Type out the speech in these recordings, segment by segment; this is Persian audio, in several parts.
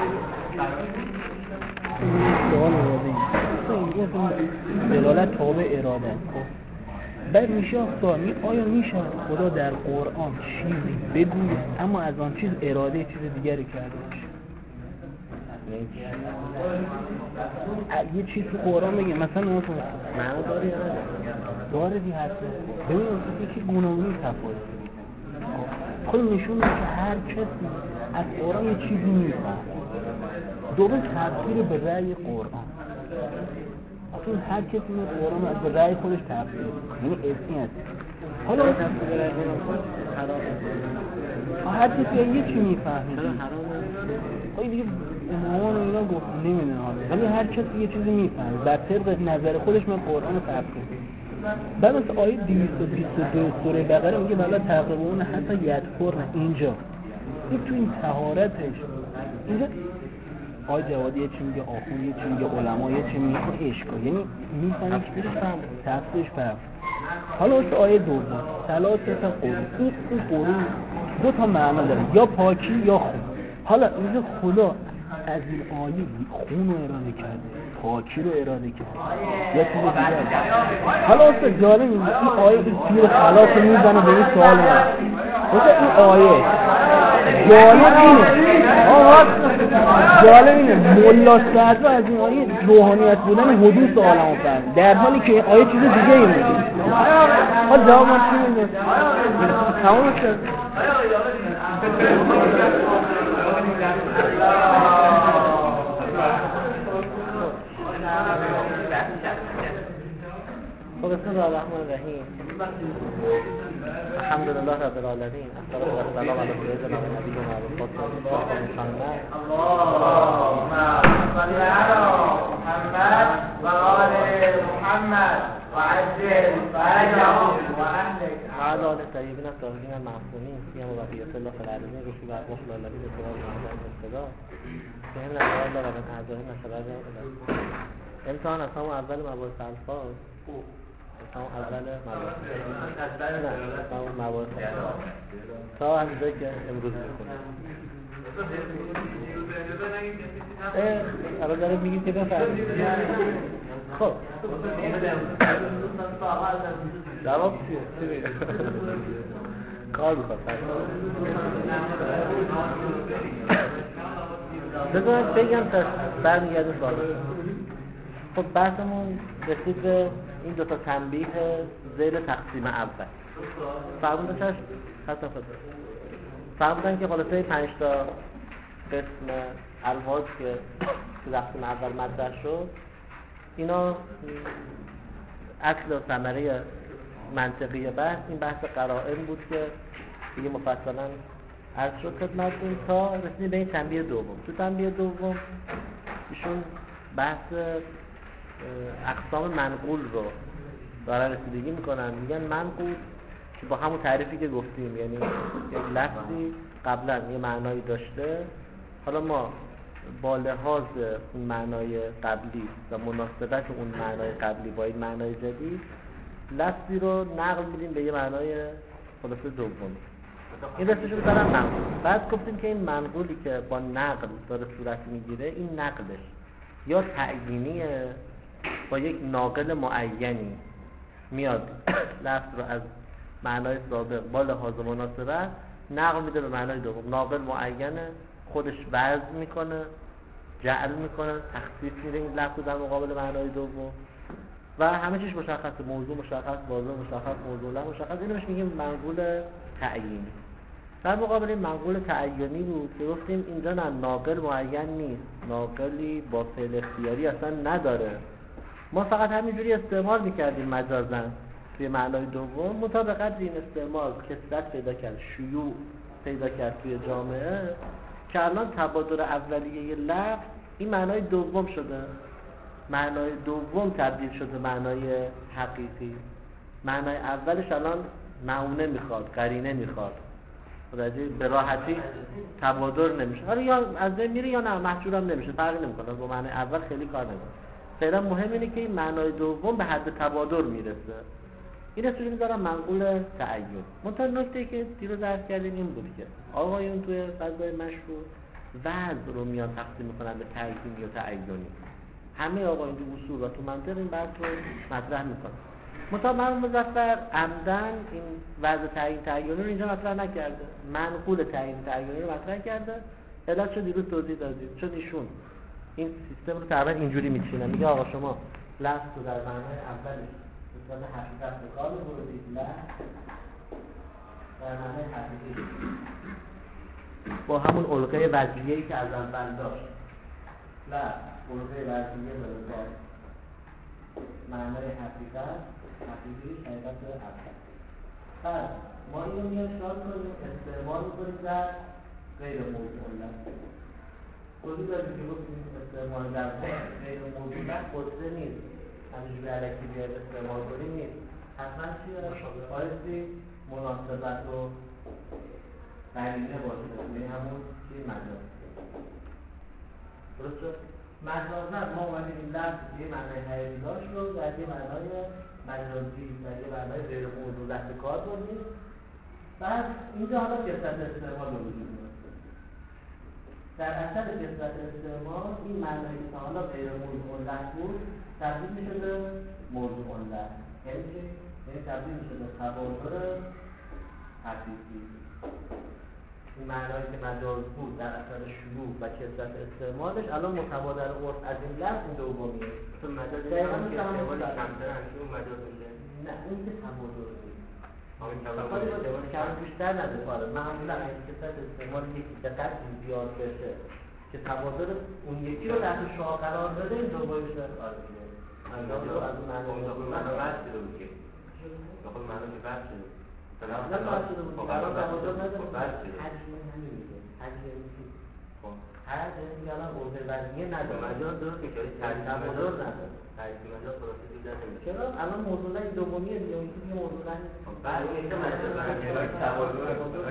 سوال اراده این دلالت تابع اراده است. بعد میشه آیا میشه خدا در قرآن چیزی بگوید اما از آن چیز اراده چیز دیگری کرده باشه؟ یه چیز تو قرآن بگه مثلا معنا داره دی هست. ببین یکی گونه‌گونی تفاوت خود نشون میده که هر کسی از قرآن یه چیزی میفهمه. دوباره تفسیر به رأی قرآن، اصلا هر کسی میاد قرآن از رأی خودش تفسیر، یعنی اسمی هست. حالا هر کسی یه چی میفهمه. خیلی دیگه امامان و اینا گفت نمیدونه ولی هر کسی یه چیزی میفهمه بر طبق نظر خودش من قرآن رو تفسیر. بعد از آیه 222 سوره بقره میگه والا تقربون حتی یذکرن. اینجا این تو این طهارتش اینجا آیه جوادی یه چی میگه، آخون یه چی میگه، علما یه چی میگه، اشکال یعنی میفهمی که بیرش فهم تفسیرش فرق. حالا از آیه دوم ثلاثه تا قرون، این قرون دو تا معنا داره، یا پاکی یا خون. حالا اینجا خدا از این آیه خون رو اراده کرده، پاکی رو اراده کرده یا چیز دیگه. حالا اصلا جالب این آیه تیر خلاص میزنه به این سوال من. این آیه جالب اینه مولا سعدی از این آیه روحانیت بودن حدوث عالم فهم، در حالی که آیه چیز دیگه این میگه. ما جواب ما چی میگه؟ تمام شد. بسم الله الرحمن الرحیم. الحمدلله رب العالمین. الصلاة والسلام علی سیدنا و نبینا محمد اللهم صل علی محمد و آل محمد و عجل فرجهم و اهلک وعلى آل الطیبین الطاهرین المعصومین سیما بقیة الله فی الارضین رسول الله الذین صلی الله علیه و سلم بهم الله و من اعضائهم شرار امتحان از همون اول مباحث الفاظ اول تا همینجایی که امروز میکنیم الان داره میگیم که بفرمید. خب جواب چیه؟ کار میخواد بذارم بگم تا برمیگردیم بالا. خب بحثمون رسید به این دوتا تنبیه ذیل تقسیم اول. فرمودن که خلاصه 5 تا قسم الفاظ که تو تقسیم اول مطرح شد اینا اصل و ثمره منطقی بحث این بحث قرائن بود که دیگه مفصلا عرض شد خدمتتون تا رسیدیم به این تنبیه دوم. تو تنبیه دوم ایشون بحث اقسام منقول رو دارن رسیدگی میکنن. میگن منقول که با همون تعریفی که گفتیم، یعنی یک لفظی قبلا یه معنایی داشته، حالا ما با لحاظ اون معنای قبلی و مناسبت اون معنای قبلی با این معنای جدید لفظی رو نقل میدیم به یه معنای خلاصه دوم. این دستش رو دارن منقول. بعد گفتیم که این منقولی که با نقل داره صورت میگیره این نقلش یا تعیینیه با یک ناقل معینی میاد لفظ رو از معنای سابق با لحاظ مناسبت نقل میده به معنای دوم. ناقل معینه، خودش وضع میکنه، جعل میکنه، تخصیص میده این لفظ در مقابل معنای دوم و همه چیش مشخصه، موضوع مشخص، واضح مشخص، موضوع مشخص. اینو بهش میگیم منقول تعیینی. در مقابل این منقول تعیینی بود که گفتیم اینجا نه ناقل معین نیست، ناقلی با فعل اختیاری اصلا نداره. ما فقط همینجوری استعمال میکردیم مجازاً توی معنای دوم، مطابقت این استعمال کثرت پیدا کرد، شیوع پیدا کرد توی جامعه که الان تبادر اولیه یه لفظ این معنای دوم شده، معنای دوم تبدیل شده معنای حقیقی. معنای اولش الان معونه میخواد، قرینه میخواد، به راحتی تبادر نمیشه. حالا یا از بین میره یا نه محجور هم نمیشه، فرقی نمیکنه، با معنای اول خیلی کار نمیکنه. فعلا مهم اینه که این معنای دوم به حد تبادر میرسه. این اسمش میذارم منقول تعین. منتها نکته که دیروز عرض کردیم این بود که آقایون توی فضای مشهور وضع رو میان تقسیم میکنن به تعیینی و تعینی. همه آقایون تو اصول و تو منطق این بحث رو مطرح میکنن. مثلا مرحوم مظفر عمدن این وضع تعیینی رو اینجا مطرح نکرده، منقول تعیینی رو مطرح کرده. علت شد دیروز توضیح دادیم، چون ایشون این سیستم رو تقریبا اینجوری میچینه، میگه آقا شما لفظ رو در معنای اولش به صورت حقیقت به کار ببرید، لفظ در معنای حقیقی با همون علقه وضعیه‌ای که از اول داشت، لفظ علقه وضعیه داره با معنای حقیقت اول. بعد ما اینو میایم شاد کنیم، استعمال کنیم در غیر موضوع لفظ. توضیح دادیم که گفتیم استعمال در غیر موضوع لفظ قدره نیست، همینجوری الکی بیایم استعمال کنیم نیست. حتما چیه؟ بایستی مناسبت و قرینه باشه، یعنی همون چی مجاز. درست شد؟ مجازا ما اومدیم این لفظ یه معنای حقیقی داشت رو در یه معنای مجازی، در یه معنای غیر موضوع لفظ کار بردیم. بعد اینجا حالا کثرت استعمال رو وجود میاد. در اثر کثرت استعمال این معنایی که حالا غیر موضوع لفظ بود تبدیل میشه به موضوع لفظ. یعنی تبدیل میشه به تبادر حقیقی. این معنایی که مجاز بود در اثر شیوع و کثرت استعمالش الان متبادر عرف از این لفظ این دومیه. چون مجاز دقیقاً که استعمالش کمتر همیشه اون مجاز میشه. نه اون که تبادر بود. همین تبادر کم بیشتر نداره. حالا معمولا اگه کثرت استعمال یکی به قدری زیاد بشه که تبادر اون یکی رو در شاه قرار بده این دومی میشه آرزیه. مجاز رو از اون معنی بحث شده بود که بخواد معنی که بحث شده بود. نه بحث شده بود. الان تبادر نداره. حجم نیست. هر جایی الان عرضه وزنیه نداره. مجاز درست میشه ولی تبادر نداره. تعریف مجاز خلاصه جدا نمیشه. چرا الان موضوع این دومیه دیگه اون که موضوع بعد اینکه مجاز تبادر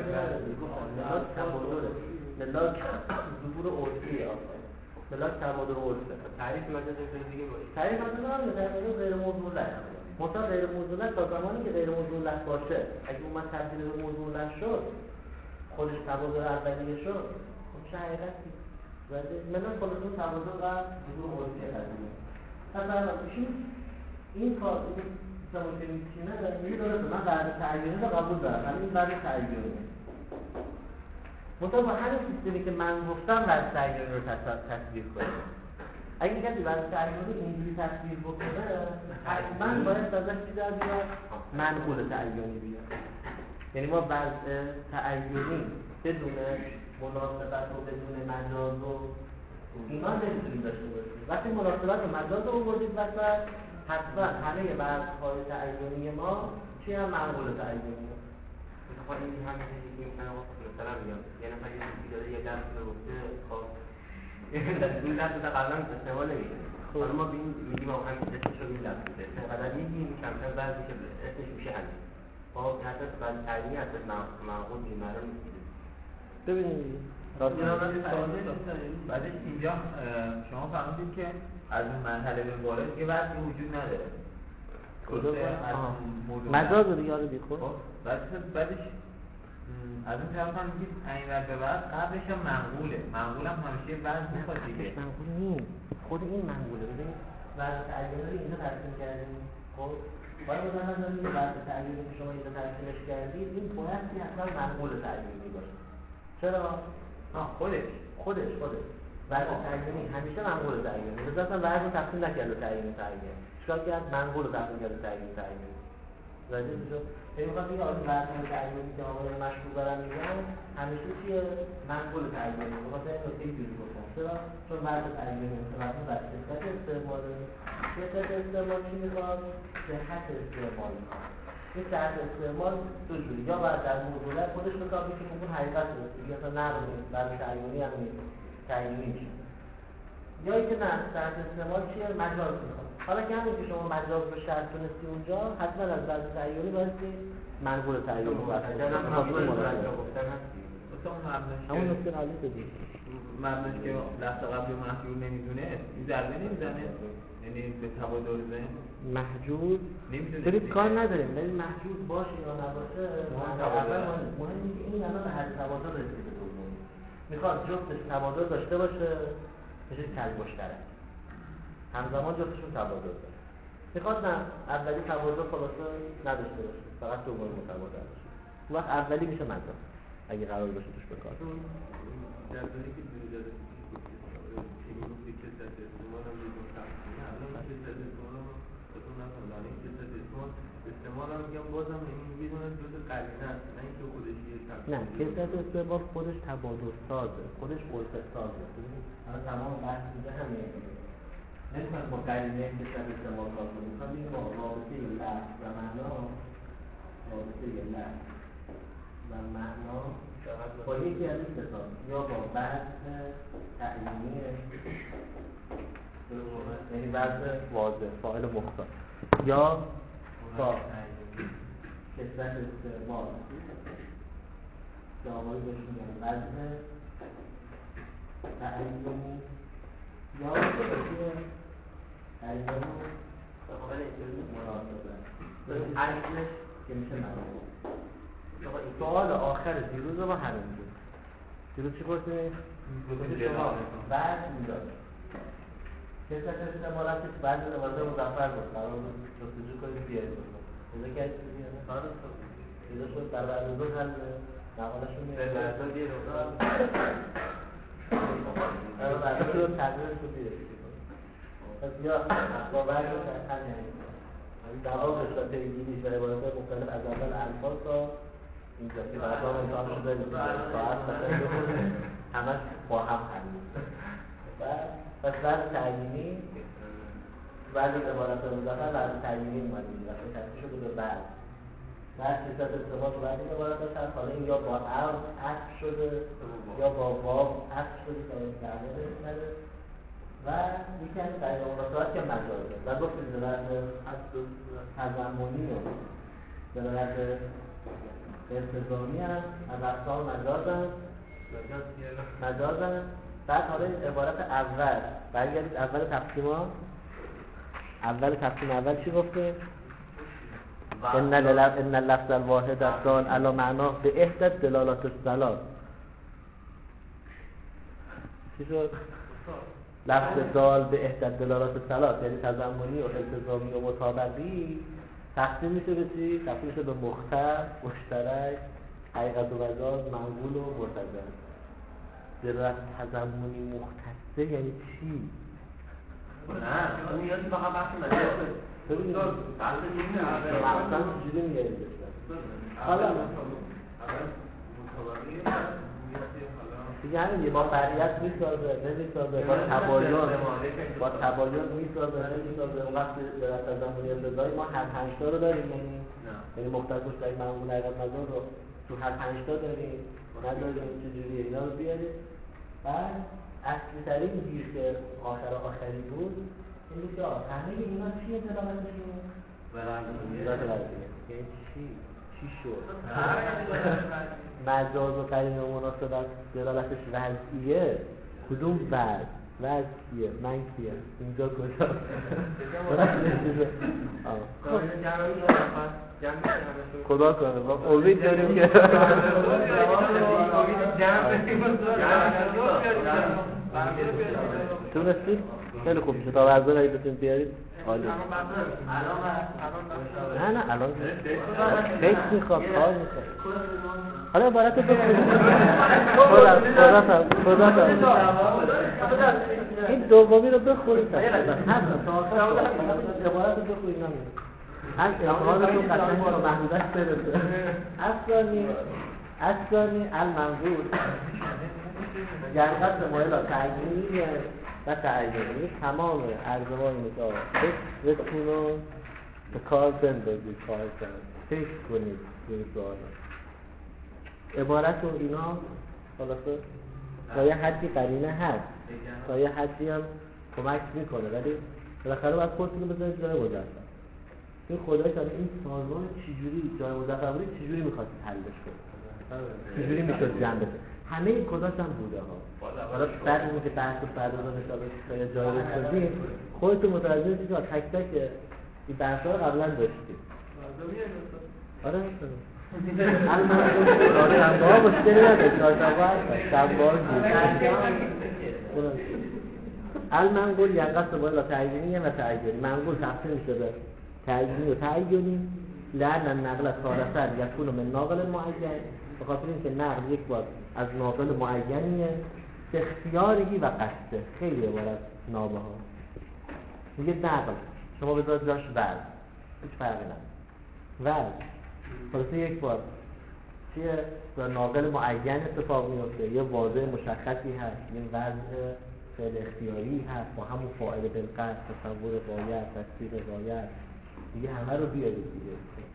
ملاک ظهور عرفی آفرین ملاک تبادر عرفه. تعریف مجاز اینطوری دیگه باشه. تعریف مجاز نمیشه، تعریف غیر موضوع لفظ. مثلا غیر موضوع لفظ تا زمانی که غیر موضوع لفظ باشه، اگه اومد تبدیل به موضوع لفظ شد، خودش تبادر اولیه شد، خب چه حقیقتی؟ ولی ملاک خودتون تبادر و ظهور عرفی قضیه. مثلا این کار زمان که میچینه میگه درسته من بعد تعیینی رو قبول دارم، ولی این بعد تعیینی مطابق همین سیستمی که من گفتم بعد تعیینی رو تصویر کنه. اگه کسی بعد تعیینی رو اینجوری تصویر بکنه حتما باید ازش چی در بیاد؟ منقول تعیینی بیاد. یعنی ما وضع تعیینی بدون مناسبت و بدون مجاز و اینا نمیتونیم داشته باشیم. وقتی مناسبت و مجاز رو بردید وسط حتما همه وضع‌های تعیینی ما چی هم منقول تعیینی هست. مثلا این همه چیزی که میتونه مثلا میگم یه نفر یه چیزی داره یه درس رو گفته خب این درس رو قبلا استعمال نمیشه. حالا ما میگیم آقا همین اسمش رو این درس بوده قدر میگیم کمتر بعد میشه اسمش میشه همین خب حتی بعد تعیینی هست منقول بیمارا نیست. ببینید بعدش اینجا شما فهمیدید که از اون مرحله به بالا دیگه وضعی وجود نداره. مجاز رو دیگه بیخور بعدش از اون طرف هم میگید این ور به بعد قبلش هم منقول هم همیشه وضع میخواد دیگه. منقول نیست، خود این منقوله. ببینید وضع تعیینی رو اینجا ترسیم کردیم، خب باید بزنم داریم که وضع تعیینی که شما اینجا ترسیمش کردید این باید که اصلا منقول تعیینی باشه. چرا؟ خودش وضع تعیینی همیشه منقول تعیینی. مثلا وضع رو تقسیم نکرده تعیینی چیکار کرد؟ منقول رو تقسیم کرده تعیینی. راجع به این میخوام بگم آقای وضع تعیینی که آقای مشهور دارن میگن همیشه چیه؟ منقول تعیینی. مثلا این نکته جوری گفتم. چرا؟ چون وضع تعیینی متوجه بر شدت استعمال چی میخواد؟ صحت استعمال میخواد. این صحت استعمال دو جوری، یا باید در موضوع خودش بتابه که اون حقیقت هست دیگه اصلا نقل نیست، برای تعیینی هم نیست، تعیینی میشه. یا اینکه نه صحت استعمال چیه؟ مجاز میخواد. حالا که همین که شما مجاز رو شرط تونستی اونجا حتما از بعد تعیینی بایستی منقول تعیینی باید گفتن هستی همون نکته قبلی بدید مبناش که لفظ قبلی محجور نمیدونه این ضربه نمیزنه، یعنی به تبادر ذهن محجور نمیدونه کار نداریم، ولی محجور باشه یا نباشه مهم اینه که این الان به حد تبادر رسیده دومی میخواد جفتش تبادل داشته باشه میشه کل مشترک، همزمان جفتشون تبادل داره. میخواد نه اولی تبادل خلاصه نداشته باشه، فقط دومی متبادل باشه، اون وقت اولی میشه مجاز اگه قرار باشه توش بکار. در دوری که دونی داده که میگفتی کسرت استعمال هم میگم تقسیمه، الان کسرت استعمال هم بهتون نکنم، الان کسرت استعمال هم میگم بازم این میدونه جز قرینه هست، نه اینکه خودش یه تقسیم. نه کسرت استعمال خودش تبادل سازه، خودش الفت سازه. الان تمام بحث اینجا همینه دیگه. نمیخواد با قرینه کسرت استعمال کار کنیم، میخواد این با رابطه لفظ و معنا، رابطه لفظ و معنا با یکی از این کتاب یا با بحث تعلیمی یعنی وضع واضح فاعل مختار یا با کسرت استعمال که آقایی بهش میگن وضع تعلیمی یا تعلیمی مناسبه اصلش که میشه معنا. سوال آخر دیروز ما همین بود. دیروز چی گفتیم؟ بعد میداد کسرت استعمال هست که بعد نوازه مظفر بود قرار بود جستجو کنید بیارید بکنید پیدا کردید دیگه پیدا شد در بعد دو حل مقالشون میاد بعد دو تغییرش رو بیارید پس یا با بعد رو تحقیل یعنی دوابش و پیگیریش و عبارت مختلف از اول الفاظ تا اینجا که بعدا امتحان شده ساعت مثلا بخونیم همش با هم حل پس بعد تعیینی بعد عبارت مظفر بعد تعیینی اومدیم وقتی تبدیل شده به بعد کسرت استعمال تو بعد این عبارت هست. حالا این یا با عطف شده یا با واو عطف شده تا درمونه نده و یکی از قرینه مناسبت که مجازه و گفتیم دلالت تضمنی و دلالت التزامی هم از اقسام مجازن. بعد حالا این عبارت اول برگردید اول تقسیم ها. اول تقسیم اول چی گفته؟ ان اللفظ الواحد الدال علی معناه به احدى دلالات الثلاث. چی شد؟ لفظ دال به احدى دلالات الثلاث یعنی تضمنی و التزامی و مطابقی تقسیم میشه به چی؟ تقسیم میشه به مختص، مشترک، حقیقت و مجاز، منقول و مرتضی. دلالت تضمنی مختصه یعنی چی؟ نه اون یادی فقط بحث مجازه. ببینید اصلا چجوری میگردید حالا دیگه همین با فریت میسازه نمیسازه با تباین میسازه نمیسازه. اون وقت دلالت تضمنی التزامی ما هر 5 تا رو داریم یعنی مختص مشترک منقول حقیقت مجاز رو تو هر 5 تا داریم نداریم چجوریه اینا رو بیارید. بعد اصلی ترین گیر که آخری بود این بود که همه اینا چیه دلالتشون؟ یعنی چی شد؟ مجاز و قرینه و مناسبت دلالتش وضعیه. کدوم وضعیه؟ من کیه؟ اینجا کجا؟ خدا کنه با امید داریم که تونستید؟ خیلی خوب میشه تا ورزان اگه بتونید بیارید عالی. نه الان فکر میخواد کار میخواد. حالا عبارت رو بخونید. خدا این دومی رو بخونید عبارت رو بخونید نمید هر اقرارتون قطعه رو محدودش برسه. اصلانی المنقول یعنی قسم مایلا تعیینی و تعیینی تمام ارزوان نگاه فکرتون رو به کار بندازید. فکر کنید این سوال عبارت و اینا خلاصه تا یه حدی قرینه هست تا یه حدی هم کمک میکنه ولی بالاخره باید خودتون رو بذارید جای مظفر. این خدایش این سازمان چجوری جای مظفر بودید چجوری میخواست حلش کنید چجوری میشد جمع بشه. همه این کداش هم بوده ها. حالا بعد اینکه که بحث و پردازان نشابه تا یه جای بسازیم خودتون متوجه شید که تک تک این بحث ها رو قبلا داشتیم. آره چهارشنبه‌ها مشکلی نداره، چهارشنبه‌ها هست، شنبه‌ها المنقول یقصد بالا تعیینیه و تعیینی. منقول تقسیم میشه به تعیینی و تعیینی. لعن النقل ثالثا یکون من ناقل معین، به خاطر اینکه نقل یک بار از ناقل معینیه، اختیاری و قصده. خیلی عبارت نامه ها میگه نقل شما بذارید جاش ورد، هیچ فرقی نداره. ورد خلاصه یک بار چیه؟ در ناقل معین اتفاق میفته، یه واضح مشخصی هست، یه وضع فعل اختیاری هست با همون فاعل بالقصد، تصور غایت، تصدیق غایت، دیگه همه رو بیارید دیگه.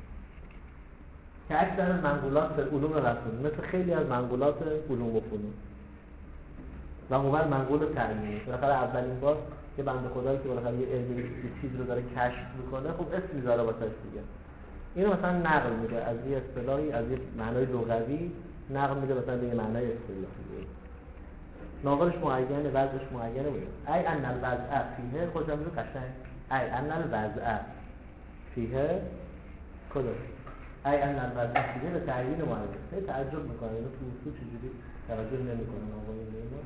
که اکثر از منقولات در علوم رسول مثل خیلی از منقولات علوم و فنون و موقع منقول تعیینی. بالاخره اولین بار که بنده خدایی که بالاخره یه علمی چیز رو داره کشف میکنه، خب اسم میذاره واسش دیگه. اینو مثلا نقل میده از یه اصطلاحی، از یه معنای لغوی نقل میده مثلا به یه معنای اصطلاحی. ناقلش معینه، وضعش معینه بود. ای ان الوضع فیه خودم رو قشنگ. ای ان الوضع فیه کدوم؟ ای ان الوضع فیه به تعیین معین. خیلی تعجب میکنه اینو تو اصول چجوری توجه نمیکنه آقایون اینو.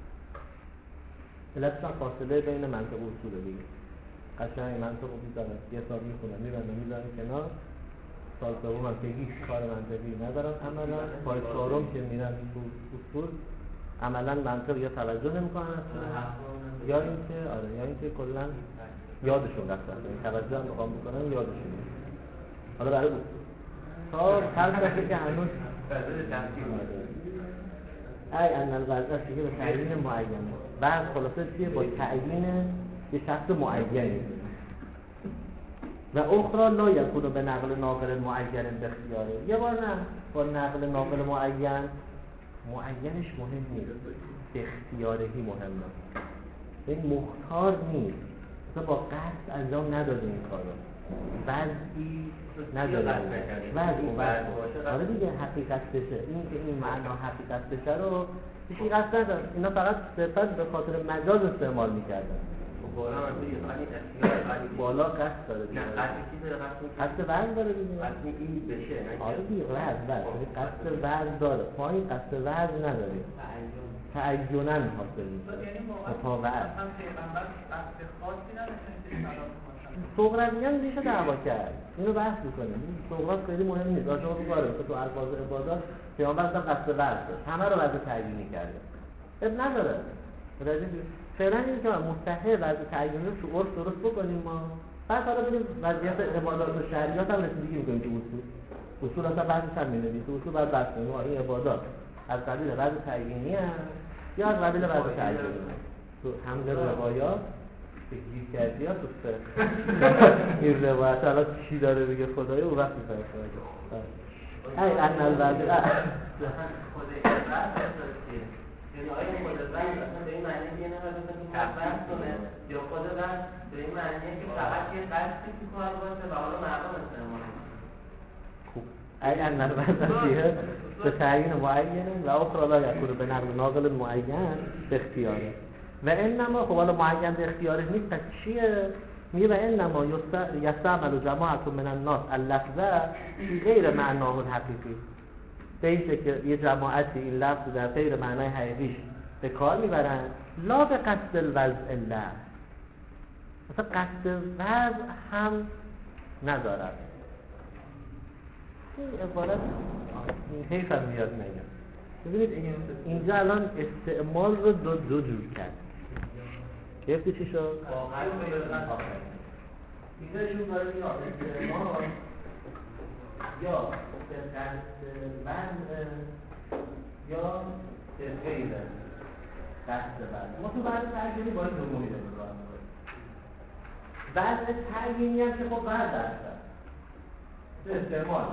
علتش فاصله بین منطق و اصول دیگه. قشنگ منطق رو میذارن، یه حساب میکنن، میذارن کنار. سال دوم هم که هیچ کار منطقی ندارن عملا، پای چهارم که میرن تو اصول عملا منطق یا توجه نمیکنن یا اینکه یا اینکه کلا یادشون رفته، این توجه هم بخوام بکنن یادشون میاد. حالا برای اصول تا فلسفه که هنوز ای ان الوضع دیگه به تعیین معینه. بعد خلاصه چیه؟ با تعیین یه شخص معینی. و اخرى لا یکون به نقل ناقل معین به اختیاره. یه بار نه، با نقل ناقل معینش مهم نیست، اختیارهی مهمه. این مختار نیست، مثلا با قصد انجام نداده این کارو، وضعی نداره، وضع آره دیگه حقیقت بشه. این که این معنا حقیقت بشه رو هیچی قصد نداره. اینا فقط صرفا به خاطر مجاز استعمال میکردن. بالا قصد داره دیگه. قصد وزن داره دیگه. قصد این بشه. آره دیگه قصد وزن داره. پایین قصد وزن نداره. تعیونن حاصل میشه. مطابقت. هم پیغمبر قصد خاصی نداشتن. سقراطیان میشه دعوا کرد. اینو بحث می‌کنیم. سقراط خیلی مهم نیست. شما بگارید که تو الفاظ عبادات پیامبر اصلا قصد وزن داشت. همه رو وضع تعیینی کرده. اب نداره. فعلا این که مستحق وضع تعیینی رو تو عرف درست بکنیم ما. بعد حالا بریم وضعیت عبادات و شریعت هم رسیدگی می‌کنیم تو اصول اصلا بحثش هم می‌بینید. تو اصول بعد بحث کنیم این عبادات از قبیل وضع تعیینی هست یا از قبیل وضع تعیینی. تو حمل روایات که گیر کردی ها تو این روایت الان چی داره بگه خدای او وقت می‌فهمه. ای ان الوضع یعنی آیا خود وضع اصلا به این معنی که یه نفر بزن که وضع کنه یا خود وضع به این معنیه که فقط یه قصدی تو کار باشه و حالا مردم استعمال خوب ای ان الوضع فیه به تعیین معین و اخرى لا یکون به نقل ناقل معین به اختیاره. و انما خب حالا معین به اختیاره نیست، پس چیه؟ میگه و انما یستعمل جماعت من الناس اللفظه فی غیر معناه الحقیقی. بیشه که یه جماعتی این لفظ در غیر معنای حقیقیش به کار میبرن، لا به قصد الوضع اللفظ، مثلا قصد وضع هم ندارن. این عبارت حیف هم میاد نگم. ببینید اینجا الان استعمال رو دو جور کرد. گرفتی چی شد؟ اینجا ایشون داره میگه استعمال یا به قصد وضع یا به غیر قصد وضع. ما تو بعد ترجمه باید دومی رو بگاه میکنیم. وضع تعیینی هم که خب وضع هستن به استعمال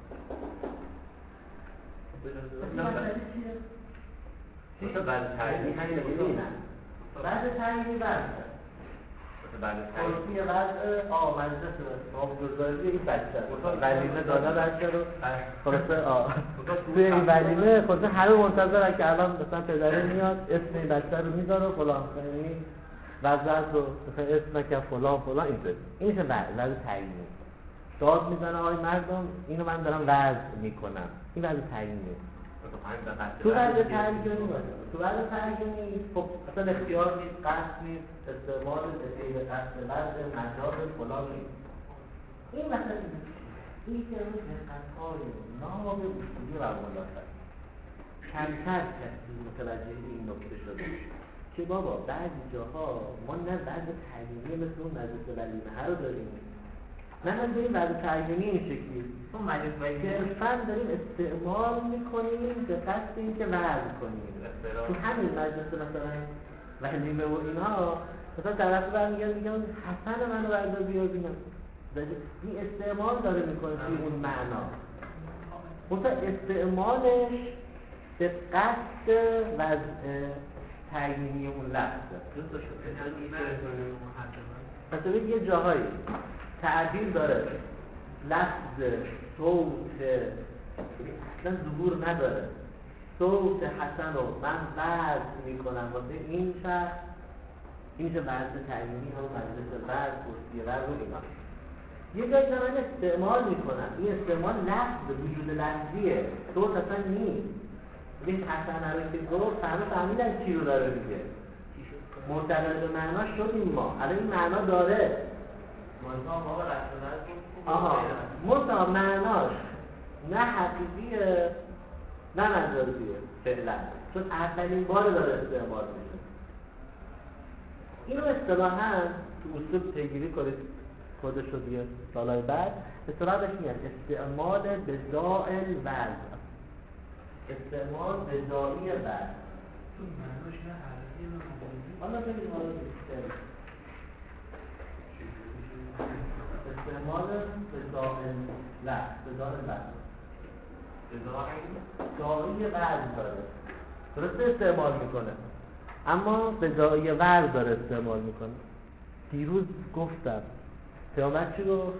مسئله چیه؟ بعد تعیینی همین رو بگیم. بعد تعیینی وضع کلسی وضع مجلس نامگذاری این بچه ولیمه داده بچه رو خلاصه توی این ولیمه خلاصه همه منتظرن که الان مثلا پدره میاد اسم این بچه رو میذاره و فلان یعنی وضع رو مثلا اسم که فلان اینطور این میشه وضع تعیینی. داد میزنه آقای مردم اینو من دارم وضع میکنم، این وضع تعیینیه. تو وضع تعیینی باشه، تو وضع تعیینی خب اصلا اختیار نیست، قصد نیست، استعمال غیر قصد وضع مجاز فلان نیست. این مثلا این که اون دقت‌های ناب اصولی و ملاحظه کمتر کسی متوجه این نکته شده که بابا بعضی جاها ما نه وضع تعیینی مثل اون مجلس ولیمه رو داریم، نه هم داریم وضع تعیینی این شکلی اون مجلس ولیمه صرفاً داریم استعمال میکنیم به قصد این که وضع کنیم. تو همین مجلس مثلا ولیمه و اینها مثلا طرف برمیگرد میگن حسن منو بردار بیار بینم، این استعمال داره میکنه توی اون معنا، مثلا استعمالش به قصد وضع تعیینی اون لفظه. مثلا یه جاهایی تعبیر داره لفظ صوت اصلا ظهور نداره، صوت حسن رو من وضع میکنم واسه این شخص، این میشه وضع تعیینی هم مجلس وضع کرسیه وضع رو اینا. یه جایی که من استعمال میکنم، این استعمال لفظ وجود لفظیه، صوت اصلا نیست. این حسن رو که گفت فهمیدن چی رو داره میگه، معتقد به معنا شدیم ما، الان این معنا داره مطلق معناش نه حقیقیه نه مجازیه فعلا، چون اولین بار داره استعمال میشه. اینو اصطلاحاً تو اصول پیگیری کده شدیه سالهای بعد اصطلاحش میاد استعمال بضاع الوضع، استعمال بضاعی وضع. تو معناش نه حقیقی نه مجازی. حالا ببینیم استعمال بضاع لفظ، بضاع لفظ بضاعی وضع داره، درسته استعمال میکنه اما بضاعی وضع داره استعمال میکنه. دیروز گفتم پیامبر چی گفت؟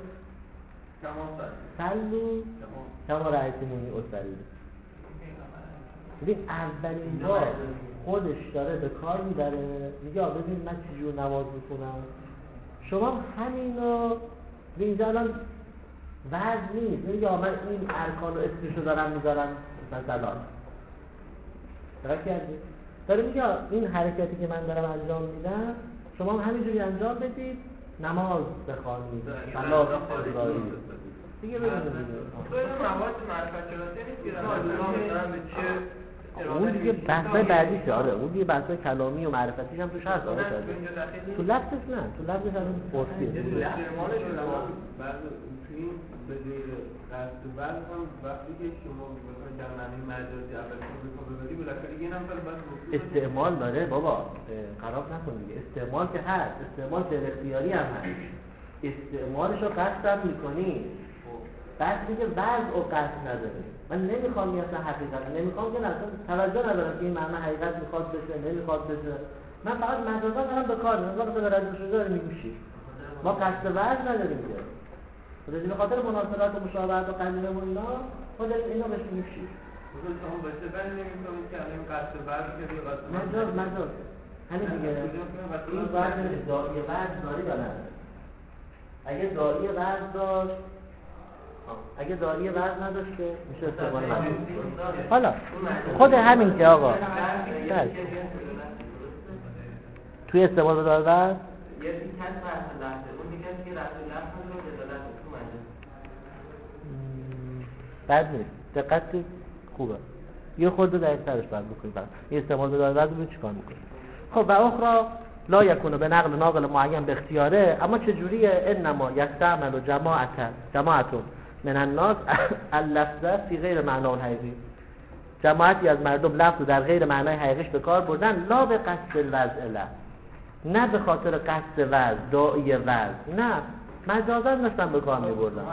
سلو کما رأیتمونی اصلی. ببین اولین بار خودش داره به کار میبره، میگه ببین من چجور نماز میکنم، شما همینو به اینجا الان وضع نیست، میگه من این ارکان و اسمشو دارم میذارم مثلا دقیق کردی؟ داره میگه این حرکتی که من دارم انجام میدم شما هم همینجوری انجام بدید، نماز بخوانید، صلات بخوانید دیگه. ببینید تو این مواد معرفت شناسی نیست که دارن به چه اون دیگه بحثای بعدیشه. آره اون دیگه بحثای کلامی و معرفتیش هم توش هست. آره تو لفظش نه، تو لفظش هم قرصیه. استعمالش بعد تو این به غیر قصد وضع هم وقتی که شما مثلا در معنی مجازی اولش بکن ببری بالاخره یه نفر بعد استعمال داره بابا، خراب نکن دیگه. استعمال که هست، استعمال غیر اختیاری هم هست، استعمالش رو قصد هم میکنی، بعد دیگه وضع و قصد نداره. من نمیخوام اصلا حقیقت، نمیخوام که اصلا توجه ندارم که این معنی حقیقت میخواد بشه نمیخواد بشه، من فقط مجازا دارم به کار میبرم. مثلا به رد شده داره میگوشی، ما قصد وضع نداریم که به خاطر مناسبت و مشابهت و قلبه و اینا خود اینو بهش میگوشی. مثلا شما بشه بل نمیکنید که الان قصد وضع که دیگه قصد مجاز همین دیگه. این وضع داری وضع داری یا نداره؟ اگه داری وضع داشت، اگه داری وضع نداشت که میشه استعمال مجازی. حالا خود همین که آقا توی استعمال به دار وضع یه دیگه کس رفت لحظه، اون دیگه کسی که رفت لحظه رو دلالت تو مجلس بد نیست، دقت خوبه. یه خورده در سرش باید بکنید. این استعمال به دار وضع رو چیکار میکنید؟ خب و اخرى لا یکونه به نقل ناقل معین به اختیاره، اما چجوریه؟ انما یستعمل جماعتون من الناس اللفظه فی غیر معنا حقیقی. جماعتی از مردم لفظ در غیر معنای حقیقیش به کار بردن، لا به قصد الوضع له، نه به خاطر قصد وضع، داعی وضع، نه مجازا داشتن به کار می‌بردن.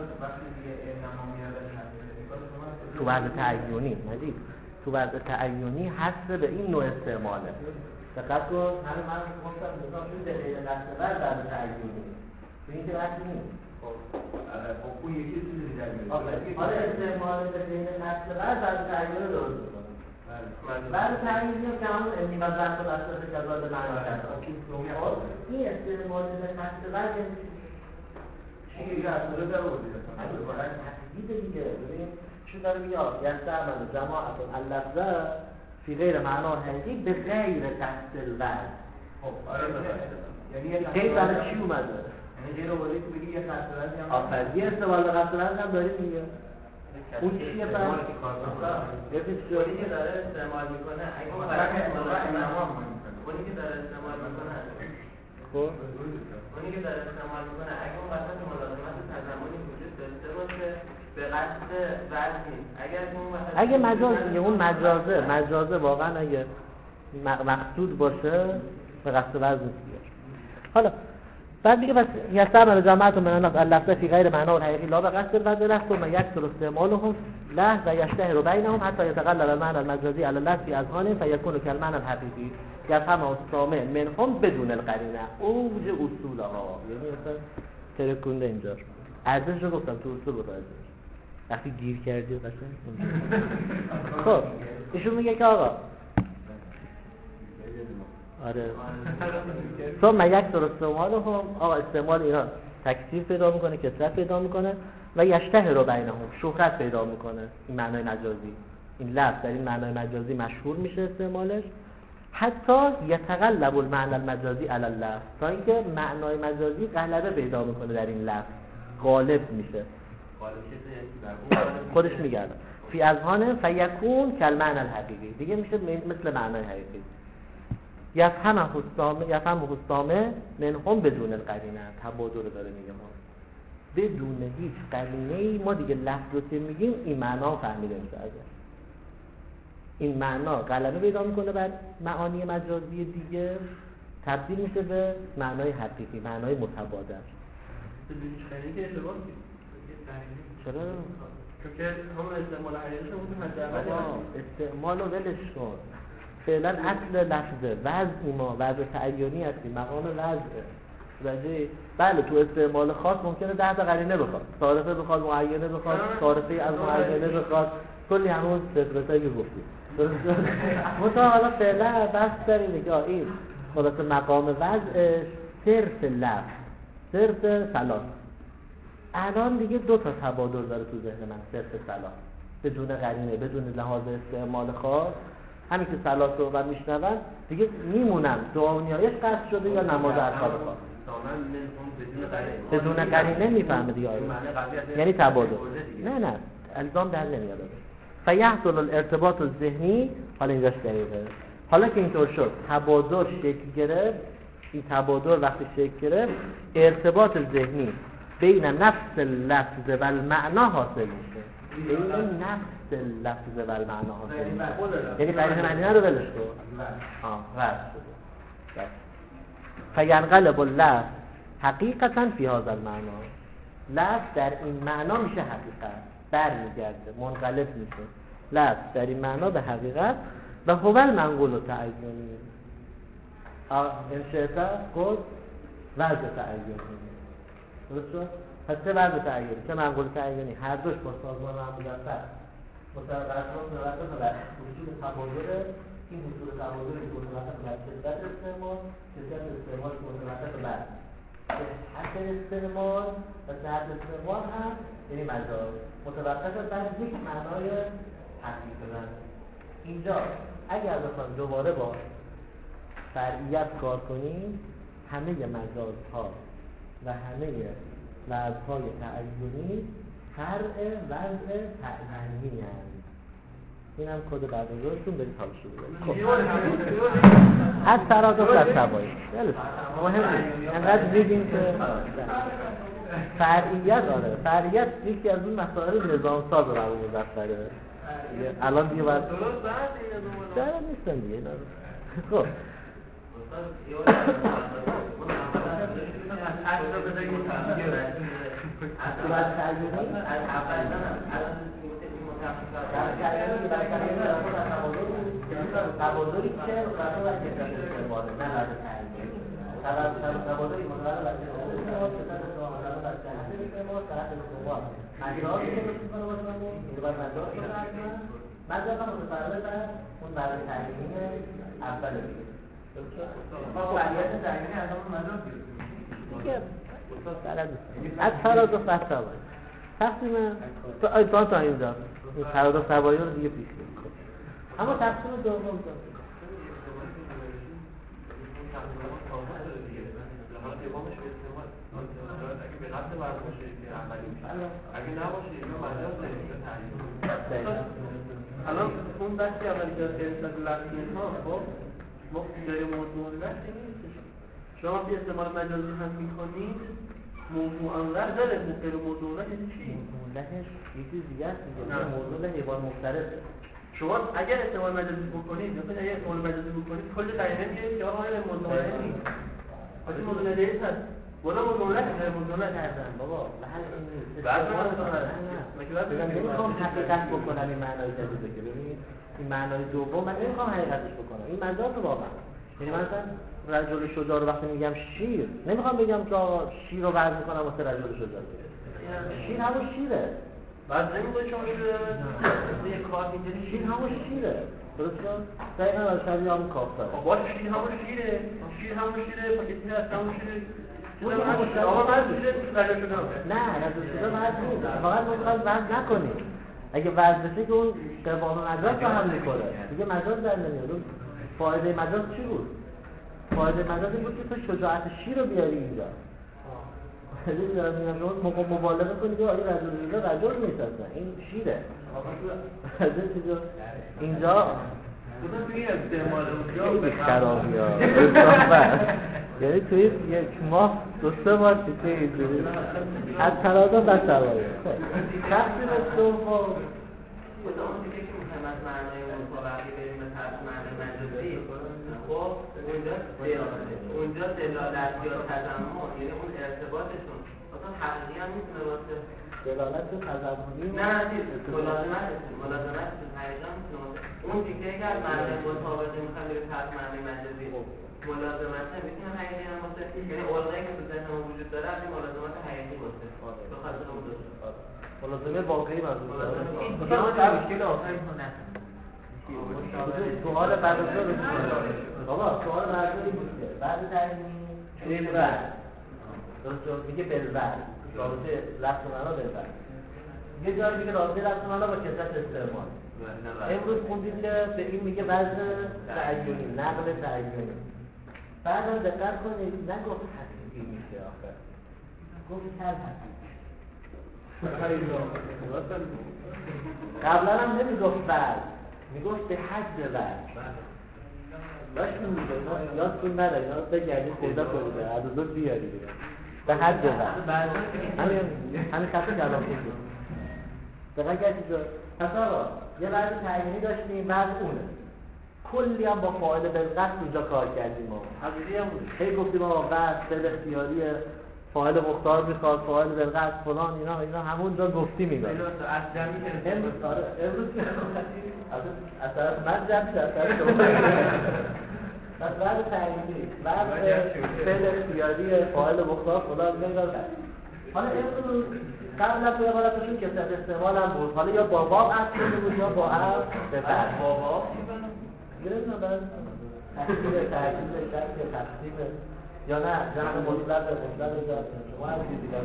تو وضع تعیینی مجید، تو وضع تعیینی حسب به این نوع استعماله. دقت کن، همه من گفتم مثلا به غیر قصد وضع در تعیینی تو این که وقتی نیست. خب اون یکی چیزی دیگه آره استعمال به غیر قصد وضع در تعیینی درست می‌کنه. بعد تعیینی که همون انی و ظرف و اصلاح کذاد معنی کرد. این استعمال به قصد وضع این دیگه اصلا در آوردید تقیید دیگه. ببین چون داره میگه یستعمل جماعت اللفظه فی غیر معنا حقیقی به غیر قصد الوضع. خب آره یعنی غیر برای چی اومده؟ یعنی غیر آورده که بگی یه قصد الوضعی هم آفرین یه استعمال به قصد الوضع هم داریم دیگه. اون چیه پس؟ اونی که داره استعمال میکنه اگه اون اونی که داره استعمال میکنه خب اونی که داره استعمال میکنه اگه اون وسط ملازمت تضمنی وجود داشته باشه به قصد وضع نیست. اگه مجاز دیگه اون مجازه واقعا اگه مقصود باشه به قصد وضع نیست. حالا بعد دیگه بس یستعمل جماعت من الناس اللفظه فی غیر معنا الحقیقی لا به قصد الوضع له ثم یکثر استعمالهم له و یشتهر بینهم حتی یتقلب المعنى المجازی علی اللفظ فی اذهانهم فیکون کالمعنى الحقیقی یفهم السامع منهم بدون القرینه. اوج اصولها یعنی مثلا ترکونده اینجا ارزش رو گفتم تو اصول بود ارزش وقتی گیر کردی قشنگ. خب ایشون میگه که آقا آره ثم یکثر استعمالهم آقا استعمال اینا تکثیر پیدا میکنه کثرت پیدا میکنه و یشتهر بینهم شهرت پیدا میکنه. این معنای مجازی این لفظ در این معنای مجازی مشهور میشه استعمالش حتی یتغلب المعنى المجازی علی اللفظ تا اینکه معنای مجازی غلبه پیدا میکنه در این لفظ غالب میشه خودش میگرده فی اذهان فیکون کالمعنى الحقیقی دیگه میشه مثل معنای حقیقی. یفهمه السامع منهم بدون القرینه. تبادل داره میگه ما بدون هیچ قرینه‌ای ما دیگه لفظ رو که میگیم این معنا فهمیده میشه ازش. این معنا غلبه پیدا میکنه بر معانی مجازی دیگه تبدیل میشه به معنای حقیقی معنای متبادل. بدون هیچ قرینه‌ای که اشتباه چرا؟ چون که همون استعمال حقیقیش رو بودیم حداقل استعمال رو ولش کن. فعلا اصل لفظه وضع تعیینی هستی مقام وضعه. بله تو استعمال خاص ممکنه 10 تا قرینه بخواد صارفه بخواد معینه بخواد صارفه از معینه بخواد کلی همون فطرتایی که گفتیم مثلا حالا فعلا بحث در اینه که این خلاصه مقام وضعش صرف لفظ صرف صلاح. الان دیگه 2 تا تبادل داره تو ذهن من صرف صلاح بدون قرینه بدون لحاظ استعمال خاص. همین که صلاح رو میشنون دیگه میمونم دعا و نیایش قصد شده یا نماز ارکان خاص بدون قرینه میفهمه دیگه یعنی تبادل نه الزام در نمیاد. فیحصل الارتباط الذهنی حالا اینجاش دقیقه. حالا که اینطور شد تبادل شکل گرفت این تبادل وقتی شکل گرفت ارتباط ذهنی بین نفس اللفظ و المعنا حاصل میشه بین نفس اللفظ و المعنا حاصل میشه یعنی قرینه معنی رو ولش کن رد شده. فینقلب اللفظ حقیقتا فی هذا المعنا لفظ در این معنا میشه حقیقت برمیگرده منقلب میشه لفظ در این معنا به حقیقت و هو المنقول التعیینی انشاء گفت وضع تعیینی درست شد؟ پس چه وضع تعیینی چه منقول تعیینی هر دوش با سازمان معمولیت متوسط بر وجود تبادل این حصول تبادل متوسط بر شدت استعمال شدت استعمال متوسط بر صحت استعمال و صحت استعمال هم یعنی مجاز متوسط بر یک معنای حقیقی. اینجا اگر بخوایم دوباره با فرعیت کار کنیم همه مجازها و همه لفظهای تعیینی فرع وضع تعیینی هست. این هم کد بعد از روشتون برید حال شروع از ترادف از تبایی مهم نیست انقدر میدیم که فرعیت یکی از اون مسائل نظام ساز رو برای مزفره الان دیگه باید درست نیستن دیگه خب تبادلی که متوسط بر شدت استعمال نه بر تعیین تبادلی متوسط بر شدت استعمال متوسط بر صحت استعمال صحت استعمال مجازی که می‌کنه واسه این باید مجاز باشه مجاز هم متفاوت بر اون بر تعیین اول دیگه ما فعالیت تعیینی از اون مجاز دیگه بلد نیستم. از ترادف و سواری تقسیم تا اینجا این ترادف سواری رو دیگه پیش بریم. اما تقسیم دوم اگه نباشه اینو مجاز داریم. الان اون بحثی اولی که نسبت به لفظی ها خب ما داریم موضوع بحثی نیستش. شما که استعمال مجازی هم میکنید موضوع انور داره غیر موضوع یعنی چی؟ موضوعش یه چیز دیگه است دیگه. موضوع حیوان مختلفه. شما اگر استعمال مجازی بکنید یا اگر استعمال مجازی بکنید کل قرینه میگه که آقا این موضوع نیست. وقتی موضوع نیست هست ولی موضوع کردن بابا محل این نیست. من نمیخوام حقیقت بکنم این معنای جدیده که ببینید این معنای دوم من نمیخوام حقیقتش بکنم این مجاز واقعا. یعنی مثلا رجل شجاع رو وقتی میگم شیر نمیخوام بگم که شیر رو وزن میکنم واسه رجل شجاع. شیر همون شیره. بعد نمیگه شما یه کارت اینجوری شیر همون شیره. درسته؟ دقیقاً از شبیه همون کافتره. خب باشه شیر همون شیره پاکتی هست همون شیره. نه رجل شجاع وزن نیست. فقط میخواد وزن نکنید. اگه وزن بشه که اون قوام مجاز رو هم میکنه. دیگه مجاز در نمیاد. فایده مجاز چی بود؟ فایده مجاز این بود که تو شجاعت شیر رو بیاری اینجا. خیلی میگم شما مبالغه کنید که آیا رجل نیست اصلا این شیره. اینجا توی استعمال خیلی خرابی ها یعنی توی یک ماه 2-3 بار چیزه اینجوری از ترادف و سواری تقسیم دوم از معنای مطابقی بریم به طرف معنای مجازی خب اونجا دلالت یا تضمن یعنی اون ارتباطشون اصلا حقیقی هم میتونه باشه دلالت و تضمنی نه نیست ملازمتشون حقیقی هم میتونه باشه اون دیگه که از معنای مطابقی میخوام بریم طرف معنای مجازی ملازمتش میتونه حقیقی هم باشه یعنی علقه‌ای که تو ذهنمون وجود داره از این ملازمت حقیقی باشه به خاطر اون دوست ملازمه واقعی منظور مشکل آخری رو نکنم سوال بعد از رو بابا سوال بعد از این بود که بعد تعیین بلور درست میگه بلور رابطه لفظ و معنا بلور یه جایی میگه رابطه لفظ و معنا با کثرت استعمال امروز خوندیم که به این میگه وزن تعیینی نقل تعیینی بعدم دقت کنید نگفت حقیقی میشه آخر گفت کل حقیقی قبلا هم نمیگفت وزن میگفت به حد وزن باش میگه یادتون نره اینا رو بگردید پیدا کنید از دو بیارید به حد وزن همین خطا کلام کنید دقیقا کسی جو پس آقا یه وزن تعیینی داشتیم وزن اونه کلی هم با فاعل بالقصد اونجا کار کردیم ما حقیقی هم بوده خیلی گفتیم آقا وزن فعل اختیاریه فاعل مختار میخواد فاعل بالقصد فلان اینا همونجا گفتیم اینا از جمعی که امروز از طرف من جمع شد از طرف شما پس بعد تعیینی بعد فعل اختیاری فاعل مختار فلان اینا حالا امروز قبل از عبارتشون که کثرت استعمال هم بود حالا یا با باب اصل شده بود یا با حرف به بعد با باب گرفت بعد تقسیم یا نه جمع مطلق شما هم دیدید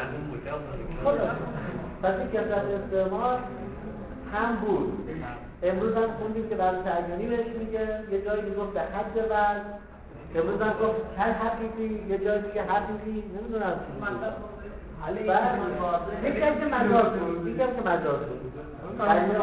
پس این کثرت استعمال هم بود امروز هم خوندیم که برای تعیینی بهش میگه یه جایی میگفت به حد وزن امروز هم گفت هر حقیقی یه جایی دیگه حقیقی نمیدونم چی یکی هم که مجاز بود قریبه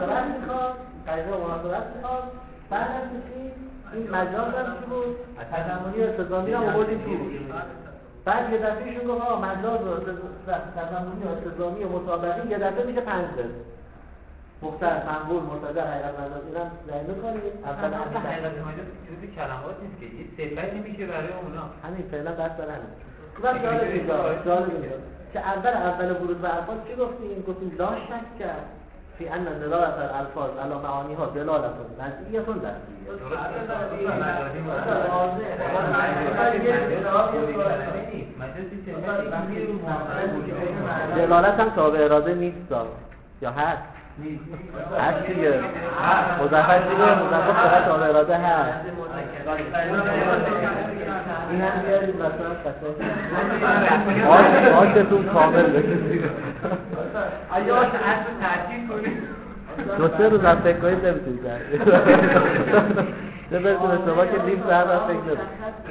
مناسبت میخواد بعد هم میشید این مجاز هم چی بود؟ تضمنی و التزامی هم آوردیم تو بعد یه دفعهشون گفت ها مجاز و تضمنی و التزامی و مطابقی یه دفعه میشه 5 قسم مختلف منقول مرتضی حقیقت مجاز اینم ذهن می‌کنید اصلا حقیقت مجاز چیزی کلمات نیست که یه صفت میشه برای اونا همین فعلا دست بر همین سوال اینجا که اول ورود به الفاظ چی گفتیم؟ گفتیم لا شک فی ان دلالت الالفاظ علی معانیها دلالت نزعیه دلالت هم تابع اراده نیست یا هست؟ هست دیگه مضافت دیگه مضافت فقط تابع اراده هست هم بیارید مثلا آشتون کامل بشه اگه آش اصل ترکیب کنید 2-3 روز هم فکر کنید نمیتونید چه برسیم اشتباه که نیم ساعت هم فکر نمید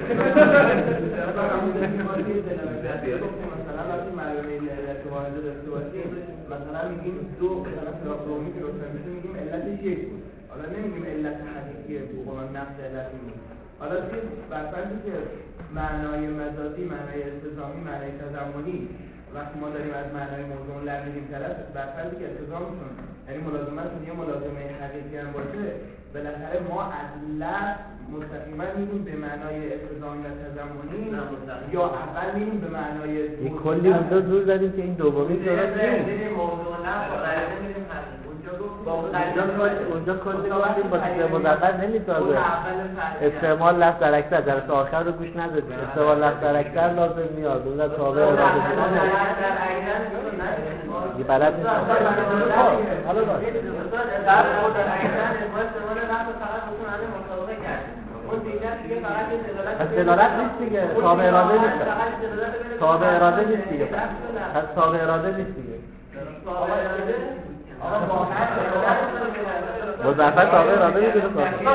مثلا وقتی معلومه علت واحد داشته باشیم مثلا میگیم دو مثلا فراغمی که روشن بشه میگیم علتش یک بود حالا نمیگیم علت حقیقی بقول نفس علت بود حالا توی برفرضی که معنای مجازی معنای التزامی معنای تضمنی وقتی ما داریم از معنای موضوع لغو میگیم طرف برفرضی که التزامشون یعنی ملازمتشون یه ملازمه حقیقی هم باشه بالاخره ما از لفظ مستقیما میگیم به معنای التزامی و تضمنی یا اول میگیم به معنای یک کلی اونجا زور زدیم که این دومی درست نیست اونجا کلی گفتیم با چیز مزفر نمیتازه استعمال لفظ در اکثر جلسه آخر رو گوش ندادیم استعمال لفظ در اکثر لازم میاد اون در تابع اراده بودن یه بلد نیست حالا باید پس دلالت نیست دیگه تابع اراده نیست تابع اراده نیست دیگه پس تابع اراده نیست دیگه مزفر تابع اراده میدونه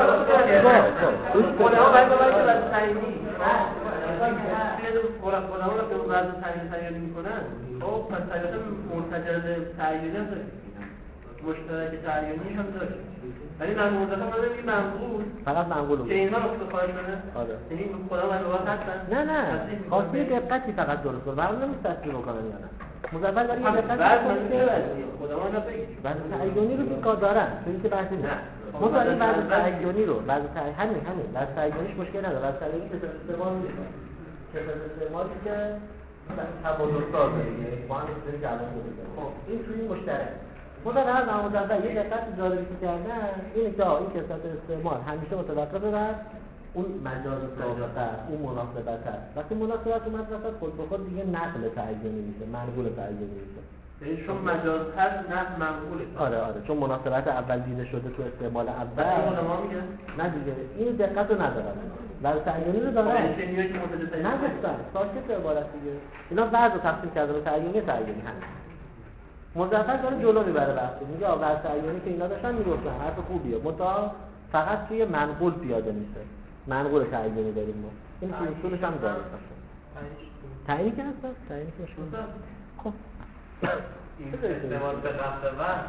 خودمون رو که اون وضع تعیین میکنن خب پس طریقه مرتجل تعیینی هم داریم مشترک تعیینی هم داریم ولی من موضوعه ما داریم منقول فقط منقول که اینا رو استفاده کنه یعنی خودمون از واقع هستن نه خواستی دقتی فقط درست کنه معلوم نیست تصدیق بکنن یا نه مزفر داره یه دقت خودمون رو بگیم بعض تعیینی رو که کار دارن چون که بحثی نه ما داریم بعض تعیینی رو بعض همین بعض تعیینیش مشکل نداره بعض تعیینی که استعمال میشه که استعمالی که تبادل سازه دیگه با هم چیزی که الان میگم خب این توی مشترک ما در هر نمودنده یه دقت جالبی که کردن این کسرت استعمال همیشه متوقف بر اون مجاز سابقه اون مناسبت هست وقتی مناسبت اومد وسط خود به خود دیگه نقل تعیینی میشه منقول تعیینی میشه یعنی چون مجاز هست نقل منقوله آره چون مناسبت اول دیده شده تو استعمال اول ما میگن نه دیگه این دقت رو ندارن ولی تعیینی رو دارن نه گفتن ساکت عبارت دیگه اینا بعض رو تقسیم کرده به تعیینی همین مزفر داره جلو میبره بحثی میگه آقا تعیینی که اینا داشتن میگفتن حرف خوبیه متا فقط توی منقول پیاده میشه منقول تعیینی داریم ما این که اصولش هم داره تعیینی که هست تعیینی که شما خب این استعمال به قصد وزن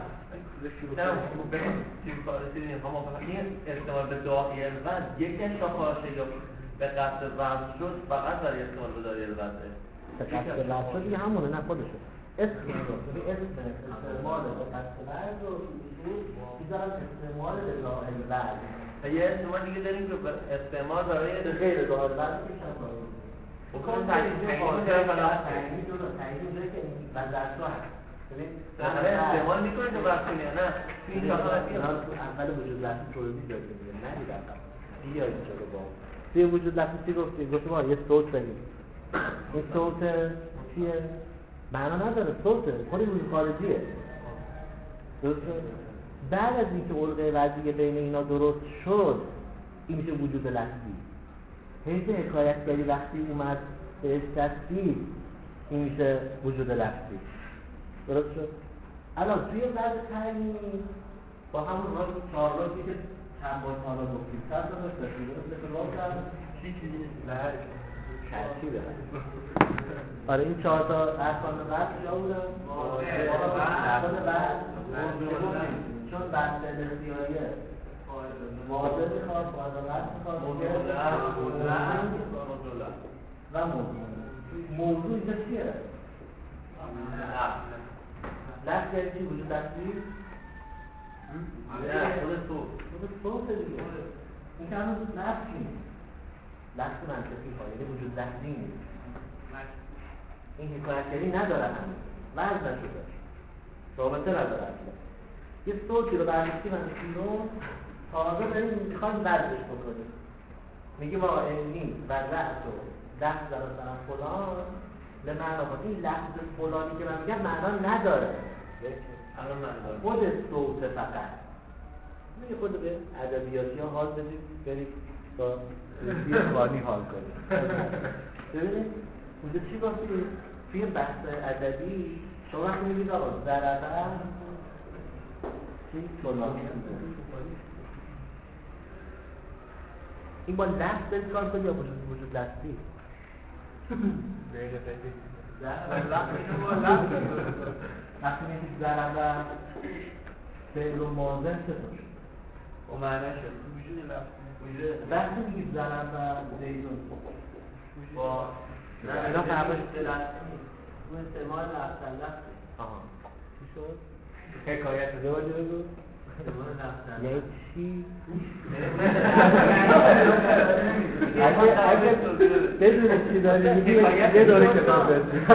این استعمال به داعی الوزن یک انتخاشه یا به قصد وزن شد فقط برای استعمال به داعی الوزن به قصد وزن شد دیگه همونه نه خودشه اسم استعمال به قصد وزن رو میذارن استعمال به داعی الوزن و یه استعمال دیگه داریم که استعمال برای غیر داعی الوزن میشن بکن تعیینی جلو که وزن رو هست استعمال میکنه که وقتی نه این اول وجود لفظی توضیح دادیم نه دیگه بیاید جلو با توی وجود لفظی گفتیم ما یه صوت داریم این صوت چیه؟ معنا نداره صوته خود وجود خارجیه درسته؟ بعد از اینکه علقه وضعی بین اینا درست شد این میشه وجود لفظی حیث حکایتگری وقتی اومد به دستی این میشه وجود لفظی درست شد؟ الان توی وضع تعیینی با همون چهار راهی که چند بار تا حالا گفتیم چند تا داشت داشتیم درست بکنم چیزی ترکیبه آره این چهار تا ارکان بعد کجا بودن؟ ارکان بعد چون بحث اختیاریه واضح میخواد واضحت میخواد و موضوع اینجا چیه؟ لفظ چی وجود لفظی؟ خود صوت دیگه این که همون لفظ نیست لفظ منطقی یعنی وجود لفظی نیست این حکایتگری نداره همین وزن نشده رابطه نداره اصلا یه صوتی رو برداشتیم از بیرون تازه داریم میخوایم وزنش بکنیم میگیم آقا این و رأس و لفظ در مثلا فلان به معنا این لفظ فلانی که من میگم معنا نداره خود صوت فقط میگه خود به ادبیاتی ها حال بدید برید با توی خانی حال کنیم. ببینید اونجا چی گفتید؟ توی بحث ادبی شما وقتی میگید آقا ضربه چی؟ طلاقی این با لفظ دارید کار کنید یا وجود لفظی؟ وقتی میگید ضربه فعل و ماضی چطور؟ و معنی شد وجود لفظی وقتی میگید ضربه زیدون با اینا فرقش اون استعمال لفظ لفظی آها چی شد؟ حکایت زواج بگو استعمال لفظ یعنی چی؟ اگه بدونید چی داری میگی یه دوره کتاب بزنید